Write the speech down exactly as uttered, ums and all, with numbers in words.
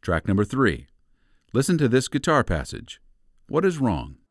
Track number three. Listen to this guitar passage. What is wrong?